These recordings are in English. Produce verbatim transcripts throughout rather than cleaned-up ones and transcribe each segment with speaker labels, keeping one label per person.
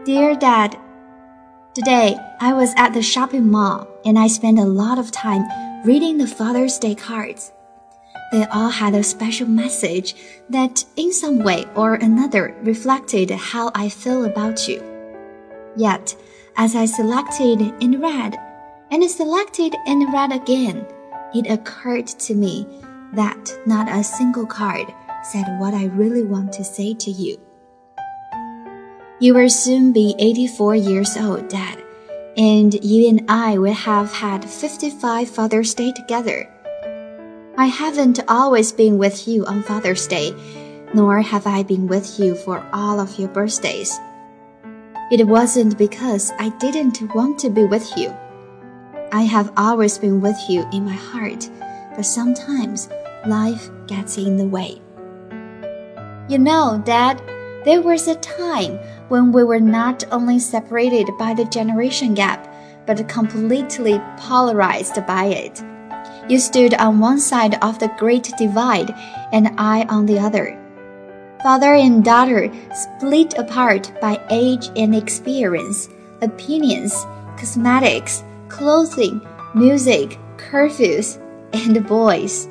Speaker 1: Dear Dad, today I was at the shopping mall and I spent a lot of time reading the Father's Day cards. They all had a special message that in some way or another reflected how I feel about you. Yet, as I selected and read, and selected and read again, it occurred to me that not a single card said what I really want to say to you. You will soon be eighty-four years old, Dad, and you and I will have had fifty-five Father's Day together. I haven't always been with you on Father's Day, nor have I been with you for all of your birthdays. It wasn't because I didn't want to be with you. I have always been with you in my heart, but sometimes life gets in the way. You know, Dad, there was a time when we were not only separated by the generation gap, but completely polarized by it. You stood on one side of the great divide, and I on the other. Father and daughter split apart by age and experience, opinions, cosmetics, clothing, music, curfews, and boys.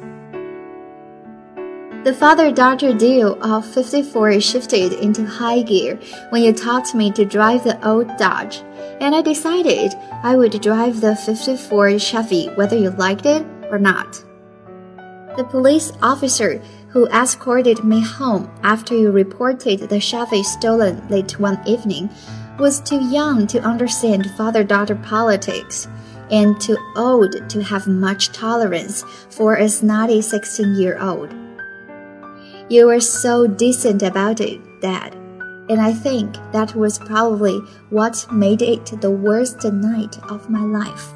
Speaker 1: The father-daughter duo of fifty-four shifted into high gear when you taught me to drive the old Dodge, and I decided I would drive the fifty-four Chevy whether you liked it or not. The police officer who escorted me home after you reported the Chevy stolen late one evening was too young to understand father-daughter politics and too old to have much tolerance for a snotty sixteen-year-old. You were so decent about it, Dad, and I think that was probably what made it the worst night of my life.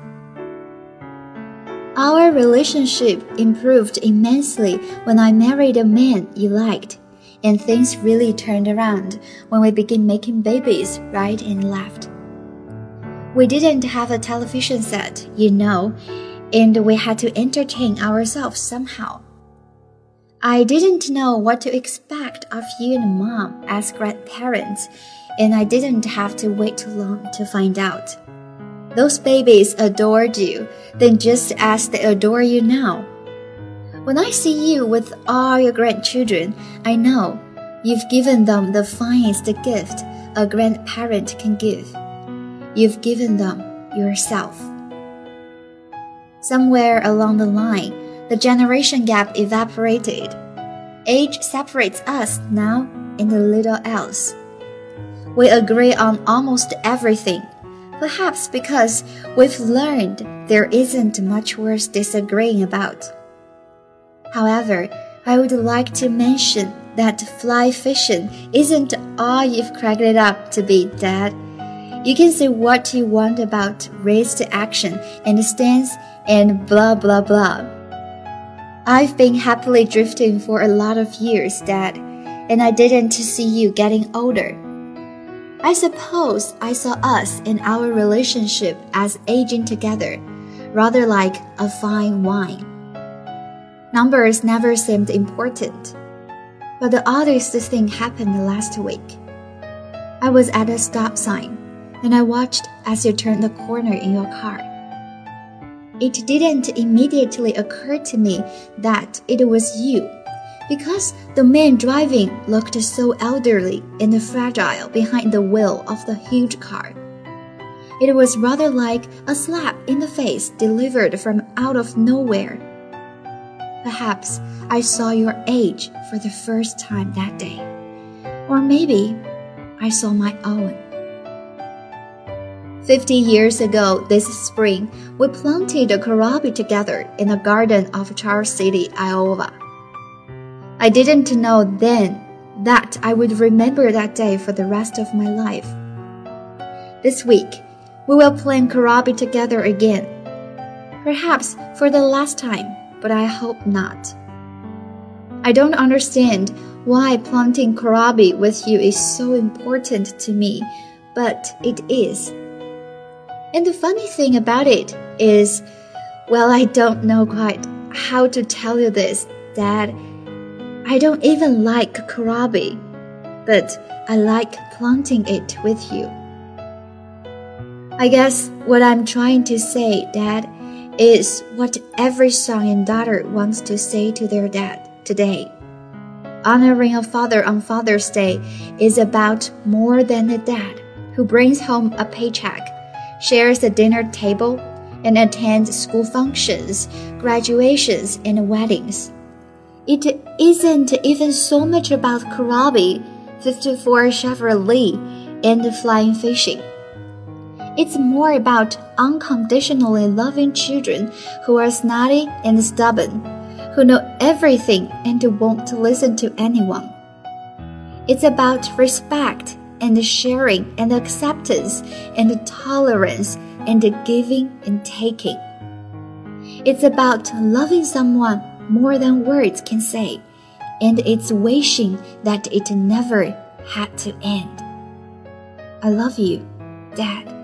Speaker 1: Our relationship improved immensely when I married a man you liked, and things really turned around when we began making babies right and left. We didn't have a television set, you know, and we had to entertain ourselves somehow. I didn't know what to expect of you and Mom as grandparents, and I didn't have to wait too long to find out. Those babies adored you, then just as they adore you now. When I see you with all your grandchildren, I know you've given them the finest gift a grandparent can give. You've given them yourself. Somewhere along the line, the generation gap evaporated. Age separates us now and a little else. We agree on almost everything, perhaps because we've learned there isn't much worth disagreeing about. However, I would like to mention that fly fishing isn't all you've cracked it up to be, Dad. You can say what you want about race to action and stance and blah blah blah. I've been happily drifting for a lot of years, Dad, and I didn't see you getting older. I suppose I saw us and our relationship as aging together, rather like a fine wine. Numbers never seemed important, but the oddest thing happened last week. I was at a stop sign, and I watched as you turned the corner in your car. It didn't immediately occur to me that it was you, because the man driving looked so elderly and fragile behind the wheel of the huge car. It was rather like a slap in the face delivered from out of nowhere. Perhaps I saw your age for the first time that day, or maybe I saw my own. Fifty years ago this spring, we planted a kohlrabi together in the garden of Charles City, Iowa. I didn't know then that I would remember that day for the rest of my life. This week, we will plant kohlrabi together again. Perhaps for the last time, but I hope not. I don't understand why planting kohlrabi with you is so important to me, but it is. And the funny thing about it is, well, I don't know quite how to tell you this, Dad. I don't even like kohlrabi, but I like planting it with you. I guess what I'm trying to say, Dad, is what every son and daughter wants to say to their dad today. Honoring a father on Father's Day is about more than a dad who brings home a paycheck, shares a dinner table, and attends school functions, graduations, and weddings. It isn't even so much about Karabi, fifty-four Chevrolet, and flying fishing. It's more about unconditionally loving children who are snotty and stubborn, who know everything and won't listen to anyone. It's about respect and sharing and acceptance and tolerance and giving and taking. It's about loving someone more than words can say, and it's wishing that it never had to end. I love you, Dad.